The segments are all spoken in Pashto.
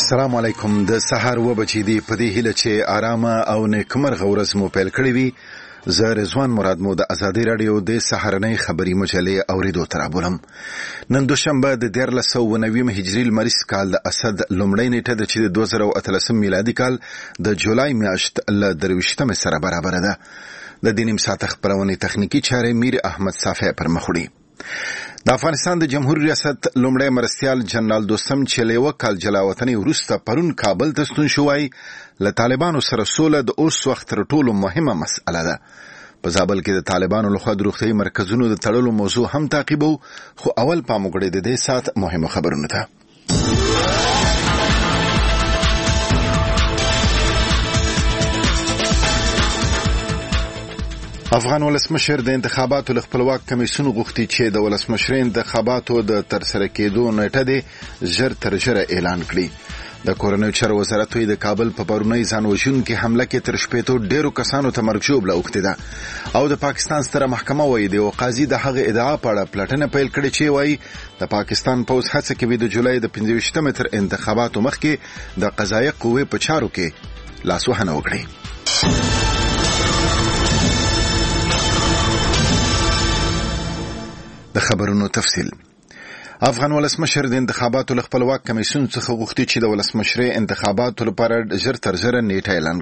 السلام علیکم. د سحر و بچی دی په دې هیله چې آرامه او نیکمرغه ورځ مو پیل کړی وي. زه رضوان مراد مو د ازادي رادیو د سحرنۍ خبری مجلې اوریدو ترابولم. نن دوشنبه د 1390 هجری لمریز کال د اسد لومړی نیټه د چې 2013 میلادي کال د جولای میاشت ل 23 سره برابر ده. د دینیم ساعت خبرونه تخنیکی چارې میر احمد صافی پر مخوړي. د افغانستان د جمهوریت ریاست لومړی مرستیال جنرال دوستم چې له وکال جلاوطنۍ وروسته پرون کابل ته ستون شوی له طالبانو سره سوله د اوس وخت تر ټولو مهمه مسأله ده. په زابل کې د طالبانو لخوا د روغتي مرکزونو د تړلو موضوع هم تعقیبو، خو اول پام وکړئ د دې سات مهمه خبرونه ته. افغان ولسمشر د انتخاباتو له خپلواک کمیسیون غوښتي چې د ولسمشرۍ انتخاباتو د ترسره کېدو نیټه دې ژر تر ژره اعلان کړي. د کورنیو چارو وزارت د کابل په پرونی ځان وژونکي حمله کې تر شپېتو ډیرو کسانو ته مرګ ژوبله اوښتې ده، او د پاکستان ستره محکمه وایي د یو قاضي د هغه ادعا په اړه پلټنه پیل کړې چې وایي د پاکستان پوځ هڅه کوي د جولای د 25 تر انتخاباتو مخکې د قضایي قوې په چارو کې لاسوهنه وکړي. د خبرونو تفصیل. افغان ولسمشر د انتخاباتو له خپلواک کمیسیون څخه غوښتي چې د ولسمشرۍ انتخاباتو لپاره ژر تر ژره نیټه اعلان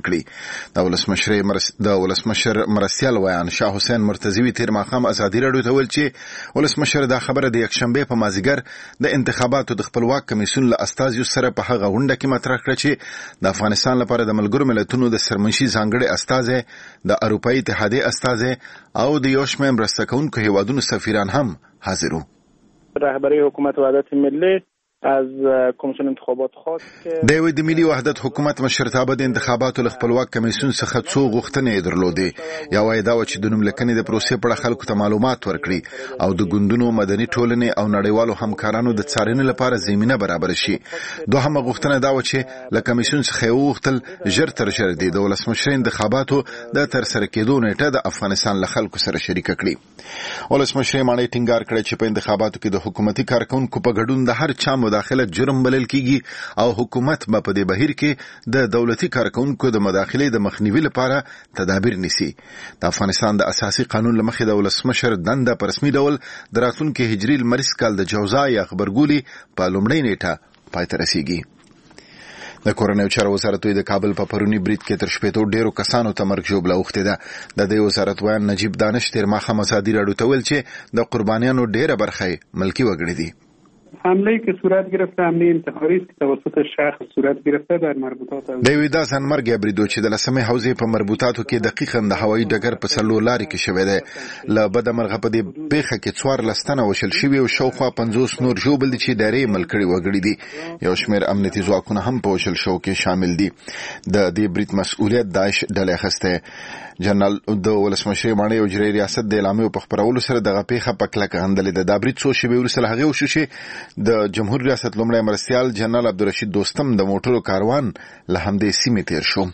کړي. د ولسمشر مرستیال ویان شاه حسین مرتضوی تیر ماښام ازادي راډیو ته ویل چې ولسمشر دا خبره د یکشنبه په مازیګر د انتخاباتو د خپلواک کمیسیون له استازیو سره په هغه غونډه کې مطرح کړه چې د افغانستان لپاره د ملګرو ملتونو د سرمنشي ځانګړي استازي، د اروپایي اتحادیې استازي او د یو شمېر مرسته کوونکو هیوادونو سفیران هم حاضر وو. رهبری حکومت وحدت ملی از کمیسیون انتخابات خواست که د ملي وحدت حکومت مشرتابه د انتخاباتو له خپلواک کمیسیون څخه څو غوښتنې درلودې. یو وایي دا چې د نوملکنې د پروسې په اړه خلکو ته معلومات ورکړي او د ګوندونو، مدني ټولنې او نړیوالو همکارانو د څارنې لپاره زمینه برابر شي. دوهمه غوښتنه دا و چې له کمیسیون څخه وغوښتل ژر تر ژره د ولسمشرۍ انتخاباتو د ترسره کېدو نیټه د افغانستان له خلکو سره شریک کړي. ولسمشرۍ ماڼۍ ټینګار کړی چې په انتخاباتو کې د حکومتي کارکونکو په ګډون د هر چا مداخله جرم بلل کیږي او حکومت په دې بهیر کې د دولتي کارکونکو د مداخلې د مخنیوي لپاره تدابیر نیسي. د افغانستان د اساسي قانون لمخې د ولسمشر دنده په رسمي ډول د راتلونکي هجري لمریز کال د جوزا یا خبرګولي په لومړۍ نیټه پای ته رسیږي. د کورنیو چارو وزارت د کابل په پرونی برید کې تر شپېتو ډیرو کسانو ته مرګ ژوبله اوښتې ده. د دې وزارت ویان نجیب دانش تیر ماښام ازادي راډیو ته ویل چې د قربانیانو ډیره برخه ملکی وګړي دي. حمله که صورت گرفته، حمله انتحاری است که توسط شخص صورت گرفته در مربوطات د دا ځانمرګي بریدو چې د لسمې حوزې په مربوطاتو کې دقیقاً د هوایي ډګر په څلور لارې کې شوی دی. له بده مرغه په دې پیښه کې 14 تنه وشل شوي او شاوخوا 50 نور ژوبل دي چې ډېرې ملکړي وګړي دي. یو شمېر امنیتي ځواکونه هم په وشل شو کې شامل دي. د دې برید مسؤلیت داعش ډلې اخیسته. جنرال د ولسمشرۍ ماڼۍ او جمهوریت ریاست د اعلامیې په خبرولو سره دغه پیښه په کلکه غندلې ده. د برید څو شېبې وروسته له هغې وشو چې د جمهوریت ریاست لومړی مرستیال جنرال عبدالرشید دوستم د موټرو کاروان له همدې سیمې تیر شو.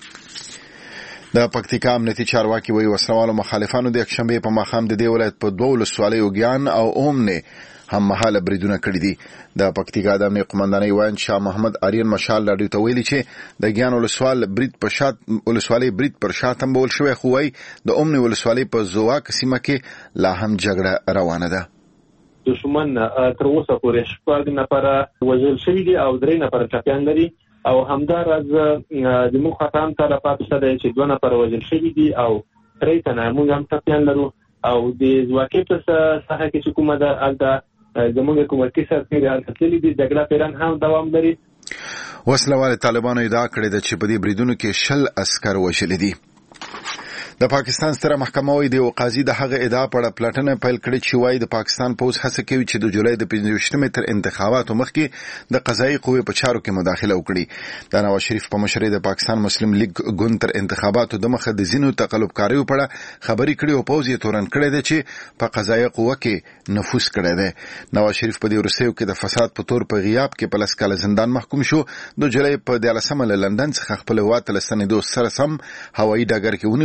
د پکتیکا امنیتي چارواکي وایي وسلوالو مخالفانو د یکشنبې په ماښام د دې ولایت په 2 ولسوالیو ګیان او اومنې هم مهاله بریدونه کړي دي. د پکتیکا د امنیت قومندانۍ وایي شاه محمد آرین مشال راډیو ته ویلي چې د ګیان ولسوالۍ برید پر شا تمبول شوی، خو وایي د اومنې ولسوالۍ په زواک سیمه کې لا هم جګړه روانه ده. دشمن تر اوسه پورې 6 نفره وژل شوي دي او 3 نفره ټپیان لري او همداراز زموږ خطام ته راپاتې شوی چې 2 نفره وژل شوي دي او 3 تنه موږ هم ټپیان لرو. او د زواکې په ساحه کې چې کومه ده هلته زموږ حکومتي سرتېري هلته تللي دي. جګړه پیران هم دوام لري. وسلوال طالبانو ادعا کړې ده چې په دې بریدونو کې 60 عسکر وژلي دي. د پاکستان ستره محکمه وایي د یو قاضي د هغه ادعا په اړه پلټنه پیل کړې چې وایي د پاکستان پوځ هڅه کوي چې د جولای د 25 تر انتخاباتو مخکې د قضایي قوې په چارو کې مداخله وکړي. د نواز شریف په مشرۍ د پاکستان مسلم لیگ ګوند تر انتخاباتو د مخه د ځینو تقلبکاریو په اړه خبرې کړې او پوځ یې تورن کړی دی چې په قضایي قوه کې نفوذ کړی دی. نواز شریف په دې وروستیو کې د فساد په تور په غیاب کې په 10 کاله زندان محکوم شو. د جولای په 13 له لندن څخه خپل هیواد ته ستنېدو سره سم هوایي ډګر کې ونیول شو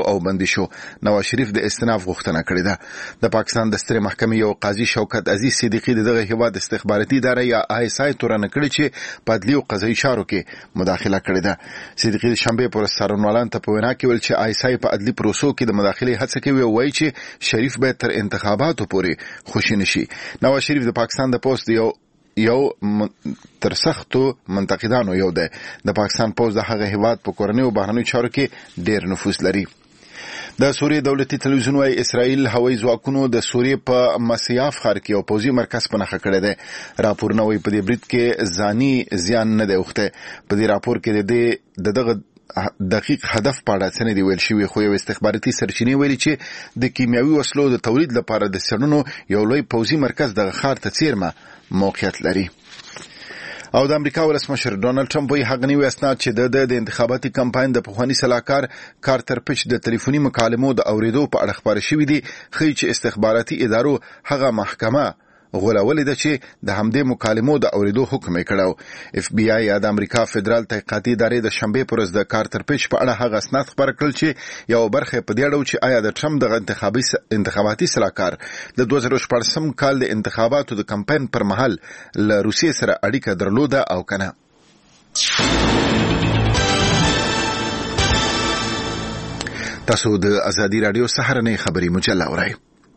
او بندي شو. نواز شریف د استئناف غوښتنه کړې ده. د پاکستان د سترې محکمې یو قاضي شوکت عزیز صدیقی دغه هیواد استخباراتي اداره یا ISI تورن کړی چې په عدلي او قضایي چارو کې مداخله کړې ده. صدیقی د شنبه پر څارنوالان ته په وینا کې ویل چې ISI په عدلي پروسو کې د مداخله هڅه کوي او وایي چې شریف به تر انتخاباتو پورې خوشی نشي. نواز شریف د پاکستان د پوسټ یو تر سختو منتقدانو یو دی. د پاکستان پوز د هغه هیواد په کورنۍ او بهرنیو چارو کې ډیر نفوذ لري. د سوریې دولتي تلویزیون وايي اسرائیل هوایي ځواکونو د سوریې په مسیاف ښار کې یو پوځي مرکز په نښه کړی دی. راپورونه وايي په دې برید کې ځاني زیان نه دی اوښتی. په دې راپور کې دغه دقیق هدف پاړه څنګه دی ویل شوی، خو یو استخباراتي سرچینې ویلي چې د کیمیاوي وسلو د تولید لپاره د څېړنو یو لوی پوځي مرکز د ښار ته څیرمه موقعیت لري. او د امریکا ولسمشر ډونالد ټرمپ یې هغه نوی اسناد چې د انتخاباتي کمپاین د پخوانی سلاکار کارتر پیچ د ټلیفوني مکالمو د اوریدو په اړه خبر شوی دی، خي چې استخباراتي ادارو هغه محکمه غولولې ده چې د همدې مکالمو د اوریدو حکم یې کړو. FBI یا د امریکا فدرال تحقیقاتي ادارې د شنبه پر ورځ د کارتر پیچ په اړه هغه اسناد خبر کړل چې یو برخه په دې اړه چې آیا د ټرمپ د انتخاباتي سلاکار د 2014 کال د انتخاباتو د کمپاین پر مهال له روسیې سره اړیکه درلوده او کنه. تاسو د ازادي رادیو سهارنۍ خبري مجله اورئ.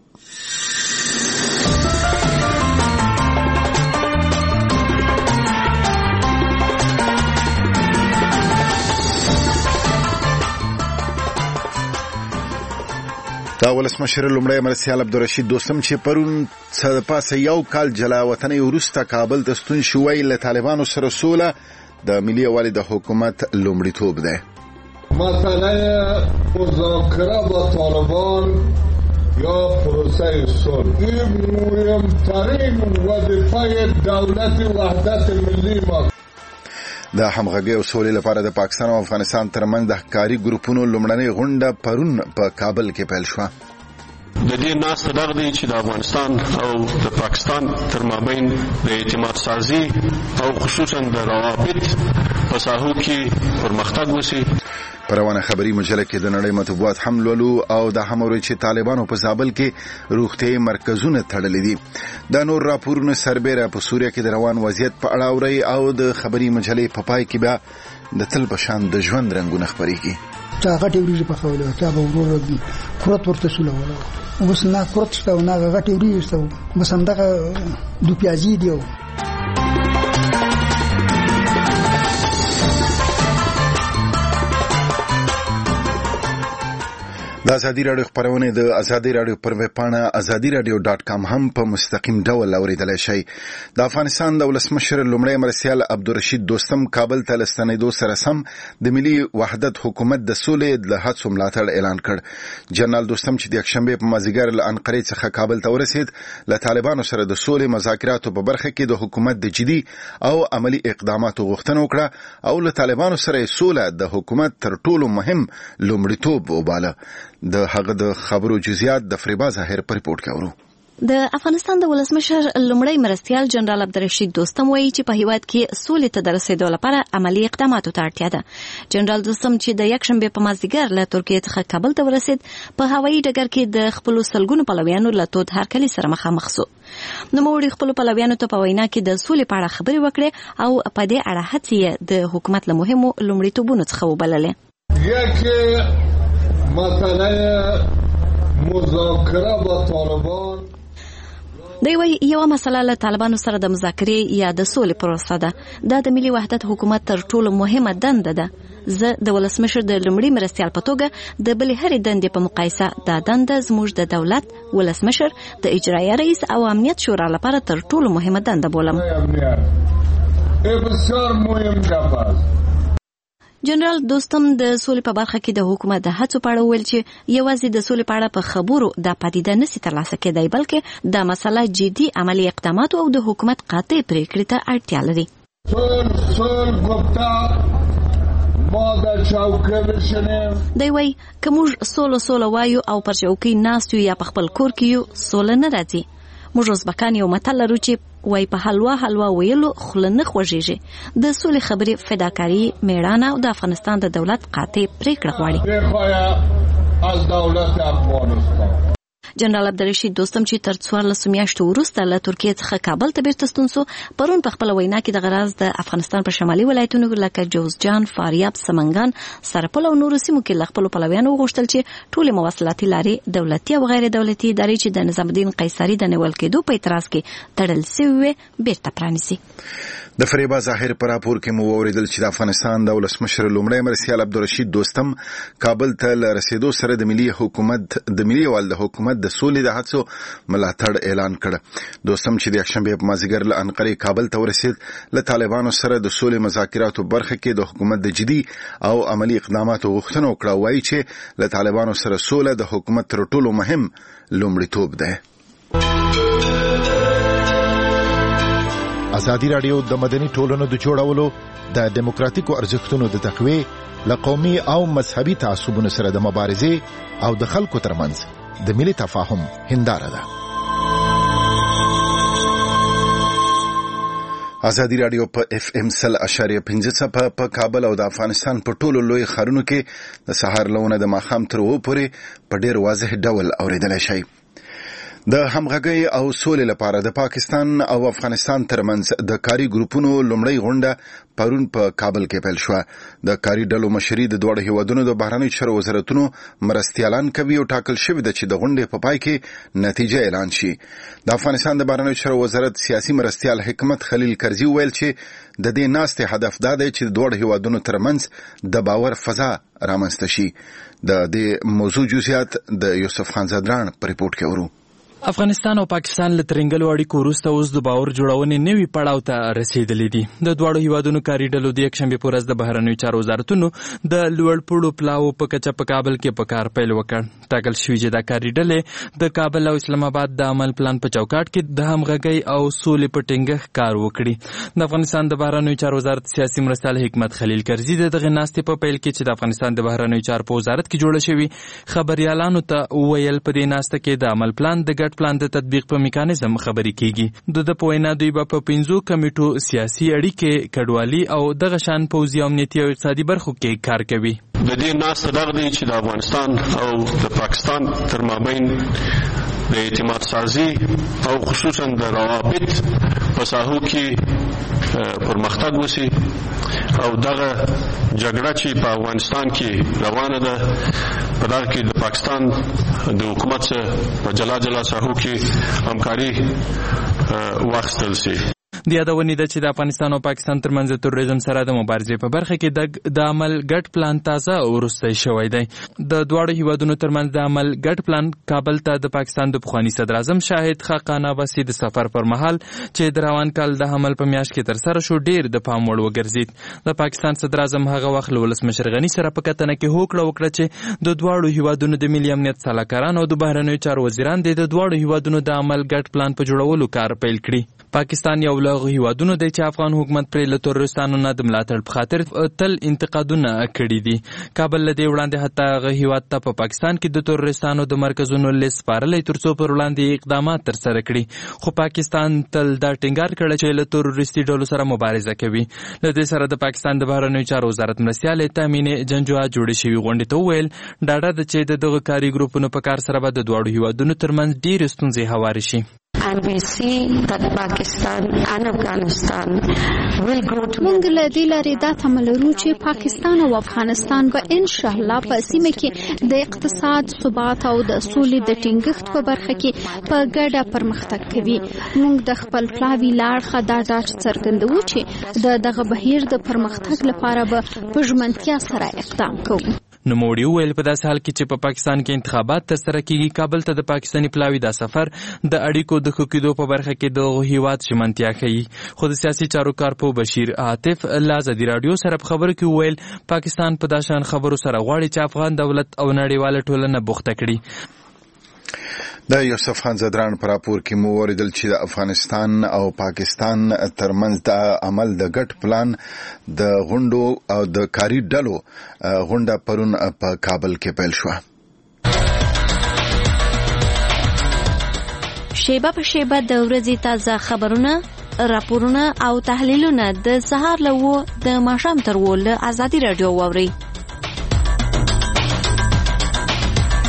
دا ولسمشر لومړی مرسیال عبدالرشید دوستم چې پرون څه پاسه یو کال جلا وطنۍ وروسته کابل ته ستون شوی له طالبانو سره سوله د ملي یووالي د حکومت لومړیتوب دی. مسئله مذاکره با طالبان یا پروسه صلح این مهمترین وظیفه دولت وحدت ملی ما. د همغږۍ او سولې لپاره د پاکستان او افغانستان ترمنځ د ښکاري ګروپونو لومړنۍ غونډه پرون په کابل کې پیل شوه. د دې ناست دغه دی چې د افغانستان او د پاکستان تر مابین د اعتماد سازي او خصوصا د روابط په ساحو کې پرمختګ وشي. په روانه خبري مجله کې د نړۍ مطبوعات هم لولو او د هموري چې طالبانو په زابل کې روغتي مرکزونه تړلې دي. د نور راپورونه سربېره په سوریه کې د روان وضعیت په اړه اوري او د خبري مجلې په پای کې بیا د تل په شان د ژوند رنگونه خبريږي. تا غټي وريږي په خوله تا به ورور دي کورت ورته سولوله اوس نه کورت شته نه غټي وريږي شته بس همدغه دو پیازي دیو. د ازادي رادیو خبرونه د ازادي رادیو پر ویب پاڼه azadiradio.com هم په مستقیم ډول اوریدلای شئ. د افغانستان د ولسمشر لومړی مرسیال عبدالرشید دوستم کابل ته لستنېدو سره سم د ملي وحدت حکومت د سولې د هڅو ملاتړ اعلان کړ. جنرال دوستم چې د یکشنبه په مازیګر له انقرې څخه کابل ته ورسید، له طالبانو سره د سولې مذاکراتو په برخه کې د حکومت د جدي او عملی اقداماتو غوښتنه وکړه او له طالبانو سره سوله د حکومت تر ټولو مهم لومړیتوب وباله. د هغه د خبرو جزئیات د فریبا ظاهر پر ریپورت کاورو. د افغانستان د ولسمشر لومړی مرستیال جنرال عبدالرشید دوستم وایي چې په هیواد کې سولې ته د رسیدو لپاره عملی اقداماتو ته اړتیا ده. جنرال دوستم چې د یکشنبه په مازدیګر له ترکیې څخه کابل ته ورسید، په هوایي ډګر کې د خپل سلګونو پلویانو له تود هرکلي سره مخامخ شو. نوموړي خپل پلویانو ته په وینا کې د سولې په اړه خبرې وکړې او په دې اړه هڅې د حکومت له مهمو لومړیتوبونو څخه وبللې. مسئله مذاکره با طالبان دی وی یو مسله له طالبانو سره د مذاکرې یا د سولې پروسه ده. دا د ملي وحدت حکومت تر ټولو مهمه دنده ده. زه د ولسمشر د لومړي مرستیال په توګه د بلې هرې دندې په مقایسه دا دنده زموږ د دولت ولسمشر د اجرایه رئیس او امنیت شورا لپاره تر ټولو مهمه دنده بولم. بسیار مهم ده. جنرال دوستم د سولې په برخه کې د حکومت د هڅو په اړه ویل چې یوازې د سولې په اړه په خبرو د پدیده نشي ترلاسه کېدای، بلکې د مسله جدي عملی اقدامات او د حکومت قاطع پریکړې ته اړتیا لري. دی وایي که موږ سوله وایو او پر چوکۍ ناست یو یا په خپل کور کې یو، سوله نه راځي. موږ ازبکان یو متل لرو چې وای په حلوا ویلو خوله نه خوږیږي. د سولې خبرې فداکاري، میړانه او د افغانستان د دولت قاطع پریکړه غواړي. از دولت افغانستان. جنرال عبدالرشید دوستم چې تر 14 میاشتو وروسته له ترکیې څخه کابل ته بیرته ستون شو، پرون په خپل وینا کې د غراز د افغانستان په شمالي ولایتونو لکه جوزجان، فاریاب، سمنګان، سرپل او نورو سیمو کې له خپل پلویانو وغوښتل چې ټولې مواصلاتي لارې دولتي او غیر دولتي ادارې چې د نظام الدین قیصري د نیول کېدو په اعتراض کې تړل شوې بیرته پرانیسي. د فریبا ظاهر پر راپور کې مو اوریدل چې د افغانستان د ولسمشر لومړی مرسیال عبدالرشید دوستم کابل ته رسیدو سره د ملي وال د حکومت د سولې د هڅو ملاتړ اعلان کړ. دوستم چې د یکشنبه په مازیګر له انقرې کابل ته ورسید، له طالبانو سره د سولې مذاکراتو برخه کې د حکومت د جدي او عملی اقداماتو غوښتنه وکړه. وایي چې له طالبانو سره سوله د حکومت تر ټولو مهم لومړیتوب ده. ازادي رادیو د مدني ټولنو د جوړولو، د دیموکراتیکو ارزښتونو د تقویې، له قومي او مذهبي تعصبونو سره د مبارزې او د خلکو ترمنځ د ملي تفاهم هنداره ده. ازادي رادیو په FM 100.5 په کابل او د افغانستان په ټولو لوی ښارونو کې د سهار لونه د ماښام تر 2 پورې په ډیر واضح ډول اوریدلای شئ. د همغږۍ او سولې لپاره د پاکستان او افغانستان ترمنځ د کاري ګروپونو لومړی غونډه پرون په کابل کې پیل شوه. د کاري ډلو مشري د دوه هیوادونو د بهرنیو چارو وزارتونو مرستیالان کوي او ټاکل شوی ده چې د غونډې په پای کې نتیجه اعلان شي. د افغانستان د بهرنیو چارو وزارت سیاسي مرستیال حکمت خلیل کرزي ویل چې د دې ناستې هدف دا دی چې د دوه هیوادونو ترمنځ د باور فضا رامنځته شي. د دې موضوع جزئیات د یوسف خان زدران په ریپورت کې ورو. افغانستان او پاکستان له ترنګلو اړیکو وروسته اوس د باور جوړونې نوي پړاو ته رسیدلي دي. د دواړو هیوادونو کاري ډلو د یکشنبه په ورځ د بهرنیو چارو وزارتونو د لوړپوړو پلاو په کچه په کابل کې په کار پیل وکړ. ټاکل شوی چې د کاري ډلې د کابل او اسلام آباد د عمل پلان په چوکاټ کې د همغږۍ او سولې په ټینګښت کار وکړي. د افغانستان د بهرنیو چارو وزارت سیاسي مرستیال حکمت خلیل کرزي د دغه ناستې په پیل کې چې د افغانستان د بهرنیو چارو په وزارت کې جوړه شوی خبريالانو ته ویل په دې ناسته کې د عمل پلان د ګډ پلان د تطبیق په میکانیزم خبرې کیږي. د پوینا دوی په 5 کمیټو سیاسي اړیکې، کډوالي او دغه شان پوځي امنیتي او اقتصادي برخو کې کار کوي. د دې ناسته دغه دی چې د افغانستان او د پاکستان تر مابین د اعتماد سازي او خصوصا د روابط په ساحو کې پرمختګ وشي او دغه جګړه چې په افغانستان کې روانه ده په دغه کې د پاکستان د حکومت سره په جلا جلا ساحو کې همکاري واخیستل شي. د یادونې ده چې د افغانستان او پاکستان ترمنځ د تروریزم سره د مبارزې په برخه کې د عمل ګډ پلان تازه وروسته شوی دی. د دواړو هیوادونو ترمنځ د عمل ګډ پلان کابل ته د پاکستان د پخواني صدر اعظم شاهد خاقان عباسي د سفر پر مهال چې د روان کال د حمل په میاشت کې تر سره شو ډیر د پام وړ وګرځید. د پاکستان صدر اعظم هغه وخت له ولسمشر غني سره په کتنه کې هوکړه وکړه چې د دواړو هیوادونو د ملي امنیت سلاکاران او د بهرنیو چارو وزیران د دواړو هیوادونو د عمل ګډ پلان په جوړولو کار پیل کړي. پاکستان یو له هیوادونو دی چې افغان حکومت پر له تروریستانو نه د ملاتړ په خاطر تل انتقادونه کړي دي. کابل له دې وړاندې حتی هغه هیواد ته په پاکستان کې د تروریستانو د مرکزونو لیست سپارلې ترڅو پر وړاندې اقدامات تر سره کړي، خو پاکستان تل دا ټینګار کړی چې له تروریستي ډلو سره مبارزه کوي. له دې سره د پاکستان د بهرنیو چارو وزارت مرستیال تامین جنجوا جوړې شوی غونډې ته ویل ډاډه ده چې دغه کاري ګروپونو په کار سره به د دواړو هیوادونو ترمنځ ډېرې ستونزې هوارې شي. And we see that Pakistan and Afghanistan will grow together. موږ له دې لارې دا تمه لرو چې پاکستان او افغانستان به ان شاء الله په سیمه کې د اقتصاد ثبات او د سولې د ټینګښت په برخه کې په ګډه پرمختګ کوي. موږ د خپل پلاوي لاړخه دا ډاډ څرګندوو چې دغه بهیر د پرمختګ لپاره به په ژمنتیا سره اقدام کوو. نوموړي وویل په داسې حال کې چې په پاکستان کې انتخابات ترسره کیږي، کابل ته د پاکستاني پلاوي دا سفر د اړیکو د ښه کېدو په برخه کې د هیواد ژمنتیا ښیي. خو د سیاسي چارو کارپوه بشیر عاطف له ازادي راډیو سره په خبرو کې وویل پاکستان په داسې خبرو سره غواړي چې افغان دولت او نړیواله ټولنه بوخته کړي. د یوسف خان زدران پر راپور کې مو اوریدل چې د افغانستان او پاکستان ترمنځ د عمل د ګډ پلان د غونډو او د کاري ډلو غونډه پرون په کابل کې پیل شوه. شیبه په شیبه د ورځې تازه خبرونه، راپورونه او تحلیلونه د سهار له 9 د ماښام تر 10 له ازادي راډیو واورئ.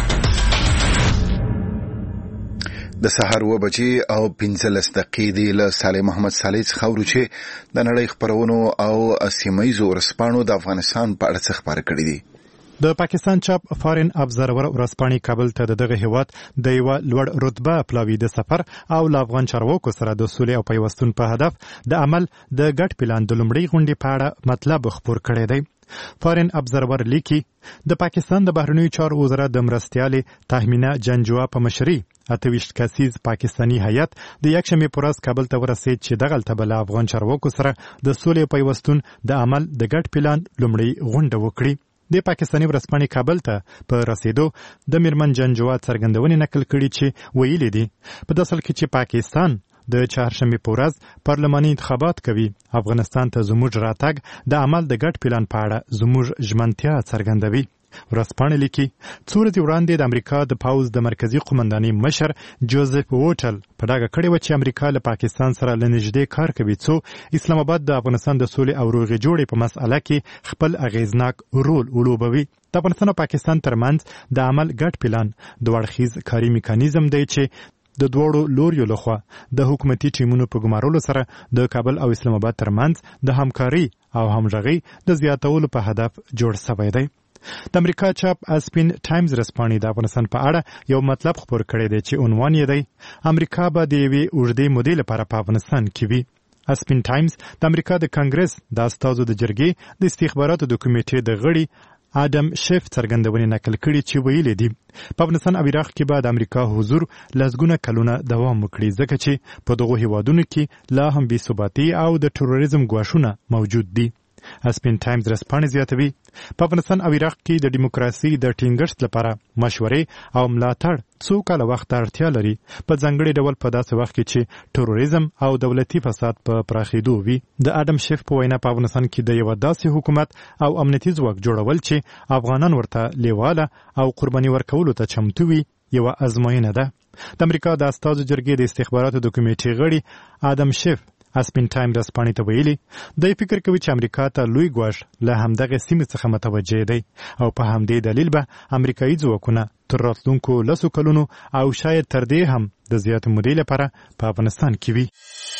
د سحر 9 بجې او 15 دقیقې له صالح محمد صالح څخه ورچې د نړۍ خبرونو او سیمایزو ورسپانو د افغانستان په اړه خبرې کړې دي. د پاکستان چاپ فارن ابزرور ورسپاني کابل ته دغه هیواد د یو لوړ رتبه پلاوی د سفر او ل افغان چارواکو سره د سولې او پیوستون په هدف د عمل د ګډ پلان د لومړۍ غونډې په اړه مطلب خبر کړی دی. فارن ابزرور لیکي د پاکستان د بهرنیو چارو وزارت د مرستیالې تهمینه جنجوا په مشري 28 کسیز پاکستانی هیئت د یکشنبه پر ورځ کابل ته ورسید چې دغلته بل افغان چارواکو سره د سولې پیوستون د عمل د ګډ پلان لومړی غونډه وکړي. د پاکستاني ورسپاني کابل ته په رسیدو د میرمن جنجوا څرګندونې نقل کړي چې ویلي دي په داسل کې چې پاکستان د چهارشنبه په ورځ پارلماني انتخابات کوي. افغانستان ته زموږ راتګ د عمل د ګډ پلان په اړه زموږ ژمنتیا څرګندوي. ورسپانه لیکي څو ورځې وړاندې د امریکا د پاوز د مرکزی قومندانۍ مشر جوزف ووټل په ډاګه کړې و چې امریکا له پاکستان سره لنږدې کار کوي څو اسلام آباد د افغانستان د سولې او روغې جوړې په مسأله کې خپل اغیزناک رول ولوبوي. د افغانستان او پاکستان ترمنځ د عمل ګډ پلان دوه اړخیز کاري میکانیزم دی چې د دوړو لوریو لخوا د حکومتي ټیمونو په ګمارلو سره د کابل او اسلام آباد ترمنځ د همکاري او همغږي د زیاتولو په هدف جوړ شوی دی. د امریکا چاپ اسپین ټایمز رسپاني د افغانستان په اړه یو مطلب خبر کړی دی چې عنوان یې دی امریکا به د یوې اوږدې مودې لپاره په افغانستان کې وي. اسپین ټایمز د امریکا د کانګرس د استازو د جرګې د استخباراتو د کمیټې د غړي آدم شیف څرګندونې نقل کړي چې ویلي دي په افغانستان او عراق کې به د امریکا حضور لسګونه کلونه دوام وکړي ځکه چې په دغو هیوادونو کې لا هم بې ثباتي او د تروریزم ګواښونه موجود دي. اسپین ټایمز رسپانه زیاتوي په افغانستان او عراق کې د دیموکراسي د ټینګښت لپاره مشورې او ملاتړ څو کاله وخت اړتیا لري په ځانګړي ډول په داسې وخت کې چې تروریزم او دولتي فساد په پراخېدو وي. د آدم شیف په وینا په افغانستان کې د یو داسې حکومت او امنیتي ځواک جوړول چې افغانان ورته لیواله او قرباني ورکولو ته چمتو وي یو ازموینه ده. د امریکا د استازو جرګې د استخباراتو د کمیټې غړي آدم شیف اسپین ټایم رسپاني ته ویلي دی فکر کوي چې امریکا ته لوی ګواښ له همدغه سیمې څخه متوجه دی او په همدې دلیل به امریکایي ځواکونه تر راتلونکو 10 کلونو او شاید تر دې هم د زیات مودې لپاره په افغانستان کې وي.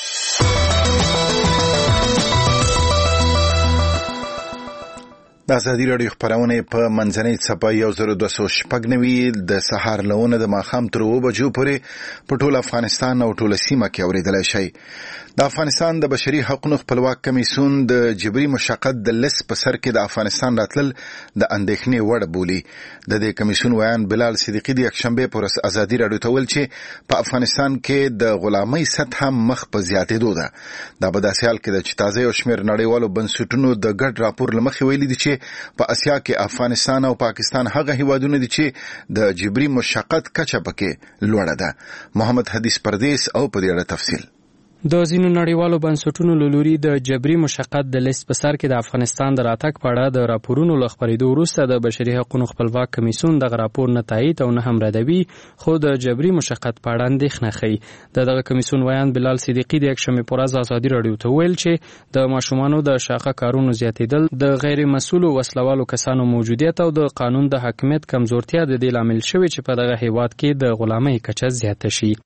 د ازادي راډیو خبرونه په منځنۍ صفحه 1296 د سحر لهونه د ماخام تر 9 بجو پورې په ټول افغانستان او ټول سیمه کې اوریدلای شي. د افغانستان د بشري حقوقو خپلواک کمیسیون د جبري مشقت د لس په سر کې د افغانستان راتلل د اندېښنې وړ بولی. د دې کمیسیون ویان بلال صدیقی د یکشنبه پر ازادي راډیو ته ویل چې په افغانستان کې د غلامۍ سطح مخ په زیاتېدو ده. دا په داسې حال کې ده چې تازه یو شمېر نړیوالو بنسټونو د ګډ راپور لمخې ویلي دي چې په اسیا کې افغانستان او پاکستان هغه هیوادونه دي چې د جبري مشقت کچه پکې لوړه ده. محمد حدیث پردیس او په دې اړه تفصیل. د ځینو نړیوالو بنسټونو له لوري د جبري مشقت د لیست په سر کې د افغانستان د راتګ په اړه د راپورونو له خپرېدو وروسته د بشري حقوقو خپلواک کمیسیون دغه راپور نه تایید او نه هم ردوي، خو د جبري مشقت په اړه اندېښنه ښيي. دغه کمیسیون ویان بلال صدیقی د یکشنبې په ورځ ازادي راډیو ته ویل چې د ماشومانو د شاخه کارونو زیاتېدل، د غیر مسؤلو وسلوالو کسانو موجودیت او د قانون د حاکمیت کمزورتیا د دې لامل شوی چې په دغه هیواد کې د غلامۍ کچه زیاته شي.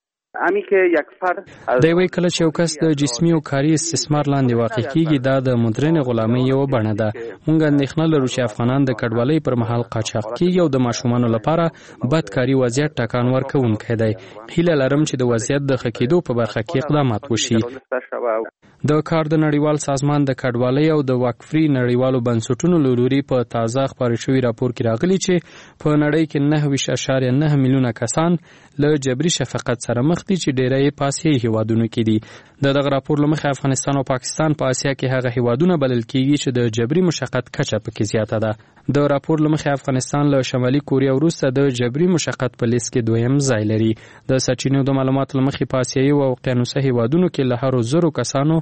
دوی کله چې یو کس د جسمي او کاري استثمار لاندې واقع کیږي دا د مدرن غلامۍ یو بڼه ده. موږ اندېښنه لرو چې افغانان د کډوالۍ پر مهال قاچاق کیږي او د ماشومانو لپاره بدکاري وضعیت ټکان ورکوونکی دی. هیله لرم چې د وضعیت د ښه کېدو په برخه کې اقدامات وشي. د کار د نړیوال سازمان د کډوالۍ او د وقفري نړیوالو بنسټونو له لوري په تازه خپاره شوي راپور کې راغلي چې په نړۍ کې 9.9 میلیونه کسان له جبري شفقت سره مخ دي چې ډېری په آسیایي هیوادونو کې دي. دغه راپور له مخې افغانستان او پاکستان په آسیا کې هغه هیوادونه بلل کېږي چې د جبري مشقت کچه پکې زیاته ده. د راپور له مخې افغانستان له شمالي کوریا وروسته د جبري مشقت په لیست کې دویم ځای لري. د سرچینو د معلوماتو له مخې په آسیایي او اقیانوسي هیوادونو کې له هرو زرو کسانو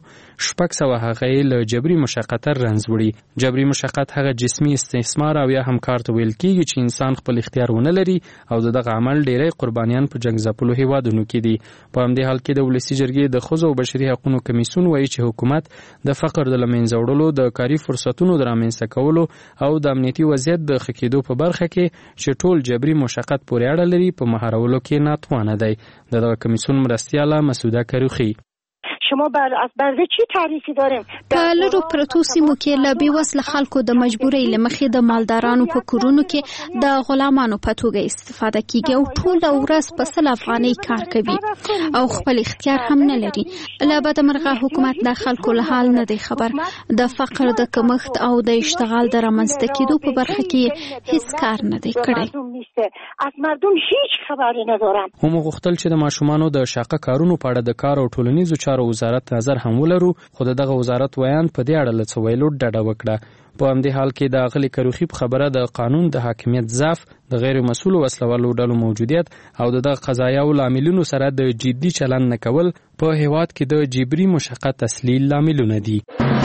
600 هغه له جبري مشقت رنځ وړي. جبري مشقت هغه جسمي استثمار او یا هم کار ته ویل کیږي چې انسان خپل اختیار ونه لري او دغه عمل ډیری قربانیان په جنگ ځپلو هیوادونو کې دي. په همدې حال کې د ولسی جرګې د ښځو او بشري حقوقو کمیسیون وایي چې حکومت د فقر د لمنځه وړلو، د کاري فرصتونو د رامنځته کولو او د امنیتي وضعیت د ښه کېدو په برخه کې چې ټول جبري مشقت پورې اړه لري په مهارولو کې ناتوانه دی. دغه کمیسیون مرستیاله مسعوده کروخی: شما از برده چی تعریفی داریم؟ په لږو پرتو سیمو کې له بېوزله خلکو د مجبورۍ له مخې د مالدارانو په کورونو کې د غلامانو په توګه استفاده کیږي او ټوله ورځ په 100 افغانۍ کار کوي او خپل اختیار هم نه لري. له بدمرغه حکومت د خلکو له حال نه دی خبر. د فقر د کمښت او د اشتغال د رامنځته کېدو په برخه کې هیڅ کار نه دی کړی. از مردم هیڅ خبری ندارم. هم غوښتل چې د ماشومانو د شاقه کارونو په اړه د کار او ټولنیزو چارو وزارت نظر هم ولرو، خو دغه وزارت ویان په دې اړه له څه ویلو ډډه وکړه. په همدې حال کې د اغلی کروخی په خبره د قانون د حاکمیت ضعف، د غیر مسؤلو وسلوالو ډلو موجودیت او د قضایاو لاملونو سره د جدي چلند نه کول په هیواد کې د جبري مشقت اصلي لاملونه دي.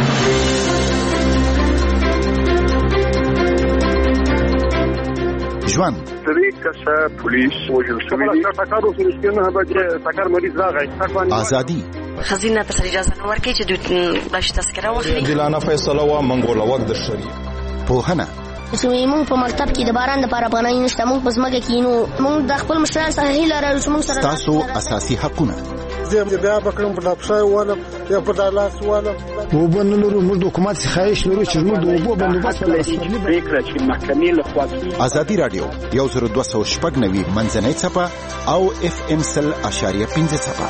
ژوند پولیس وجل شوی ازادي خزینه ته اجازه نه ورکړي چې دوی داش تذکره واخلي. دلانه فیصله وا منګوله وخت د شری پوهنه موږ په مکتب کې د باران لپاره افغانۍ نشته. موږ په ځمکه کې نو موږ د خپل مشران سره هیله لرو چې موږ سره تاسو اساسي حقونه بیا بکرم په داپشای والا یا په دالاس والا وبنلو موږ د حکومت خواهش لرو چې موږ د وبو بندوبست فکر چې محکمې له خوا ازادي رادیو 1290 منځنۍ صفه او FM 100.5 صفه.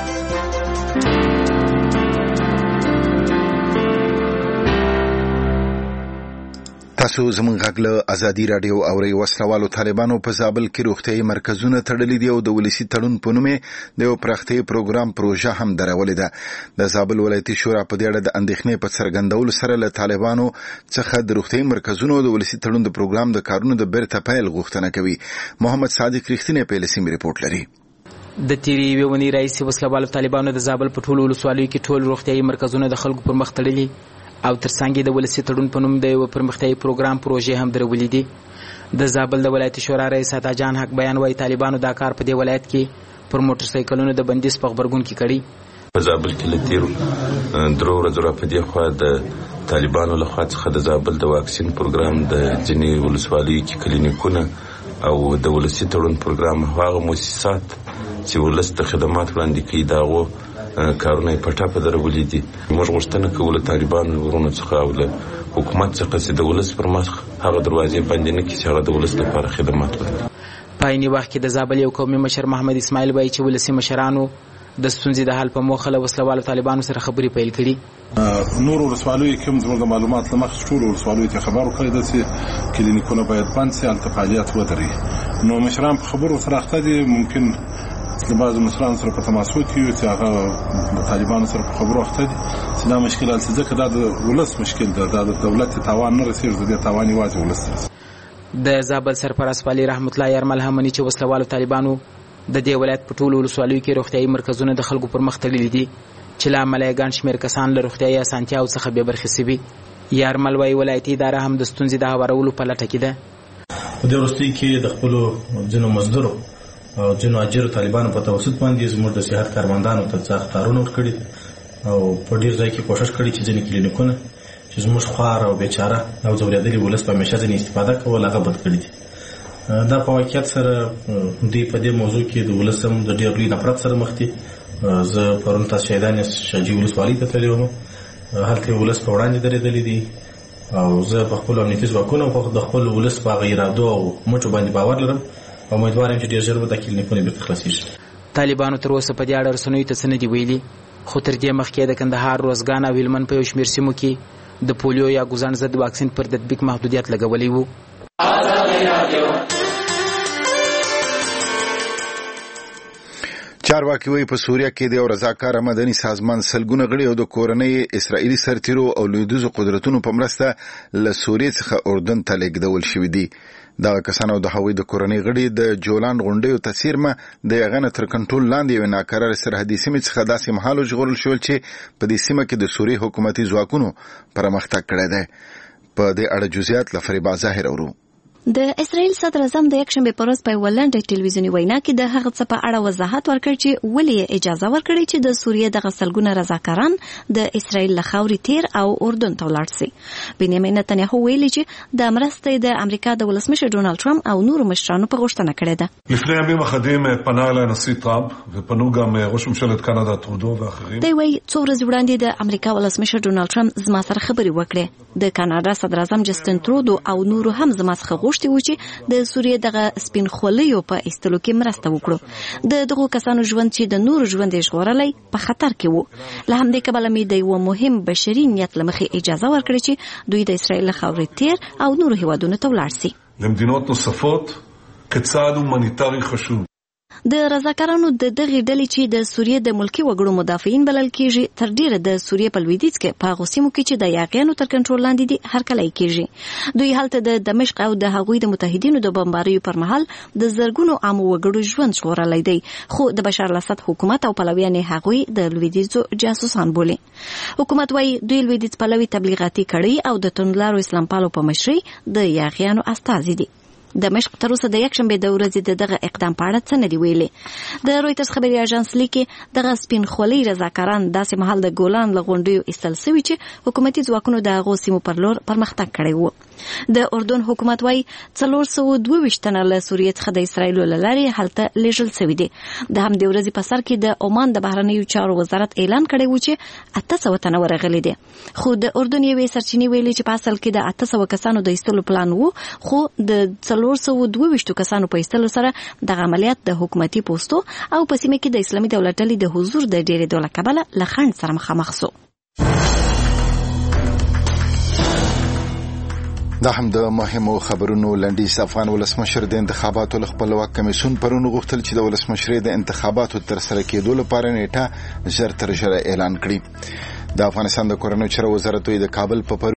تاسو زموږ غږ له ازادي رادیو اوري. وسلوالو طالبانو په زابل کې روغتيایي مرکزونه تړلي دي او د ولسی تړون په نوم د یو پراختي پروګرام پروژه هم درولې ده. د زابل ولایتي شورا په دې اړه د اندېښنې په څرګندولو سره له طالبانو څخه د روغتيایي مرکزونو د ولسی تړون د پروګرام د کارونو د بیرته پیل غوښتنه کوي. محمد صادق رښتینی په لسیم ریپورت لري. د تیری ویونی رئیس وسلوالو طالبانو د زابل په ټولو ولسوالیو کې ټول روغتيایي مرکزونه د خلکو پر مخ تړلي او ترڅنګ د ولسی تړون په نوم د یو پرمختیايي پروګرام پروژې هم درولې دي. د زابل د ولایتي شورا رئیس عطا جان حق بیان وایي طالبانو دا کار په دې ولایت کې پر موټر سایکلونو د بندیز په خبرګون کې کړی. په زابل کې لتیرو درو ورځې په دې خوا د طالبانو لخوا څخه د زابل د واکسین پروګرام د جنی ولسوالیو کې کلینیکونه او د ولسی تړون پروګرام هغه مؤسسات چې ولست خدمات وړاندې کوي داغو کارونه په ټاپه درولې دي. موږ غوښتنه کوله طالبانو ورونو څخه او له حکومت څخه چې د ولس پر مخ هغه دروازې بندې نه کړي چې هغه د ولس لپاره خدمات وکړي. په عیني وخت کې د زابل یو قومي مشر محمد اسماعیل وایي چې ولسی مشرانو د ستونزې د حل په موخه له وسلوالو طالبانو سره خبرې پیل کړي. نور ولسوالیو کې موږ د معلومات له مخې ټول ولسوالیو ته خبر ورکړی چې کلینیکونه باید بند شي، هلته فعالیت ودرېږي. نو مشران په خبرو سره اخته دي. ممکن د بعضو مشرانو سره په تماسو کې چې هغه د طالبانو سره په خبرو اخته دي چې دا مشکل هلته ځکه دا د ولس مشکل ده، دا د دولت تاوان نه رسېږي، د دې تاوان یوازې ولس رسېږي. د زابل سرپرست والي رحمت الله یرمل هم مني چې وسلوالو طالبانو د دې ولایت په ټولو ولسوالیو کې روغتیایي مرکزونه د خلکو پر مخ تړلي دي چې له امله ګڼ شمېر کسان له روغتیایي اسانتیاو څخه بې برخې سوي. یرمل وایي ولایتي اداره هم د ستونزې د هوارولو په لټه کې ده. په دې وروستیو کې د خپلو ځینو مزدورو او ځینو اجرو طالبانو په توسط باندې زموږ د صحت کارمندانو ته څه اخطارونه ورکړي او په ډېر ځای کې کوشش کړی چې ځینې کلینیکونه چې زموږ خوار او بیچاره او ځورېدلي ولس په همیشه ځینې استفاده کول هغه بند کړي دي. دا په واقعیت سره دوی په دې موضوع کې د ولس هم د ډېر لوی نفرت سره مخ دي. زه پرون تاسو شهیدان شاجي ولسوالۍ ته تللی وم، هلته ولس په وړاندې درېدلي دي او زه په خپلو امنیتي ځواکونو او د خپل ولس په هغه ارادو او مټو باندې باور لرم او امیدوار یم چې ډېر ژر به دا کلینیکونه بېرته خلاصېږي. طالبانو تر اوسه په دې اړه رسنیو ته څه نه دي ویلي، خو تر دې مخکې د کندهار، روزګان او هلمند په یو شمېر سیمو کې د پولیو یا ګوزن ضد واکسین پر تطبیق محدودیت لګولی و. چارواکي وایي په سوریه کې د یو رضاکار مدني سازمان سلګونه غړي او د کورنۍ اسرائیلي سرتیرو او لویدیځو قدرتونو په مرسته له سوریې څخه اردن ته لیږدول شوي دي. دا کسانو د هوی د کورنۍ غړي د جولان غونډې تاثیر ما د غنه تر کنټرول لاندې و ناکرار سرحدي سیمې څخه داسې مهالو ژغورل شول چې په دې سیمه کې د سوریې حکومتي ځواکونو پرمختګ کړی دی. په دې اړه جزئیات لفریبا ظاهر اورو. د اسرائیل صدر اعظم د یکشنبه په ورځ په ولنډ ټلویزیونی وینا کې د هغه څه په اړه وضاحت ورکړ چې ولې اجازه ورکړي چې د سوریې د غسلګونه رضاکاران د اسرائیل له خاوري تیر او اردن ته ولاړ شي. بنیامین نتنیاهو ویلي چې د مرستې د امریکا د ولسمشر ډونالد ټرمپ او نورو مشرانو په غوښتنه کړې ده. לפני ימים אחדים פנה אליי הנשיא טראמפ ופנו גם ראש ממשלת קנדה טרודו ואחרים. دی وی څو ورځې وړاندې د امریکا ولسمشر ډونالد ټرمپ زما سره خبرې وکړې. د کاناډا صدر اعظم جسټن ترودو او نورو هم زما څخه غوښتي و چې د سوریې دغه سپین خولیو په ایستلو کې مرسته وکړو. د دغو کسانو ژوند چې د نورو ژوند یې ژغورلی په خطر کې وو. له همدې کبله مې د یو مهم بشري نیت له مخې اجازه ورکړې چې دوی د اسرائیل له خاورې تیر او نورو هیوادونو ته ولاړ شي. למדינות نصفות كצעد هومانيتاري خشوب. د رضاکارانو د دغې ډلې چې د سوریې د ملکی وګړو مدافعین بلل کیږي تر ډیره د سوریې په لویدیځ کې په هغو سیمو کې چې د یاغیانو تر کنټرول لاندې دي هرکلی کیږي. دوی هلته د دمشق او د هغوی د متحدینو د بمباریو پر مهال د زرګونو عامو وګړو ژوند ژغورلی دی، خو د بشار الاسد حکومت او پلویان هغوی د لویدیځو جاسوسان بولي. حکومت وايي دوی لویدیځ پلوي تبلیغاتي کړي او د توندلارو اسلام پالو په مشرۍ د یاغیانو استازي دي. دمشق تر اوسه د یکشنبه د ورځې د دغه اقدام په اړه څه نه دی ویلي. د رویټرز خبري اژانس لیکي دغه سپین خولي رضاکاران داسې مهال د ګولان له غونډیو ایستل سوي چې حکومتي ځواکونو د هغو سیمو پر لور پرمختګ کړی وو. د اردن حکومت وايي 422 تنه له سوریې څخه د اسرائیل له لارې هلته لیږل سوي دي. د همدې ورځې په سر کې د عمان د بهرنیو چارو وزارت اعلان کړی و چې 800 تنه ورغلي دي، خو د اردن یوې سرچینې ویلي چې په اصل کې د 800 کسانو د ایستلو پلان وو، خو د 422 کسانو په ایستلو سره د عملیات د حکومتي پوسټو او په سیمه کې د اسلامي دولت ډلې د حضور د ډېرېدو له کبله له خنډ سره مخامخ شو. دا هم د مهمو خبرونو لنډیز. افغان ولسمشر د انتخاباتو له خپلواک کمیسیون پرون غوښتل چې د ولسمشرۍ د انتخاباتو ترسره کېدو لپاره نیټه ژر تر ژره اعلان کړي. د افغانستان د کورنیو چارو وزارت د کابل په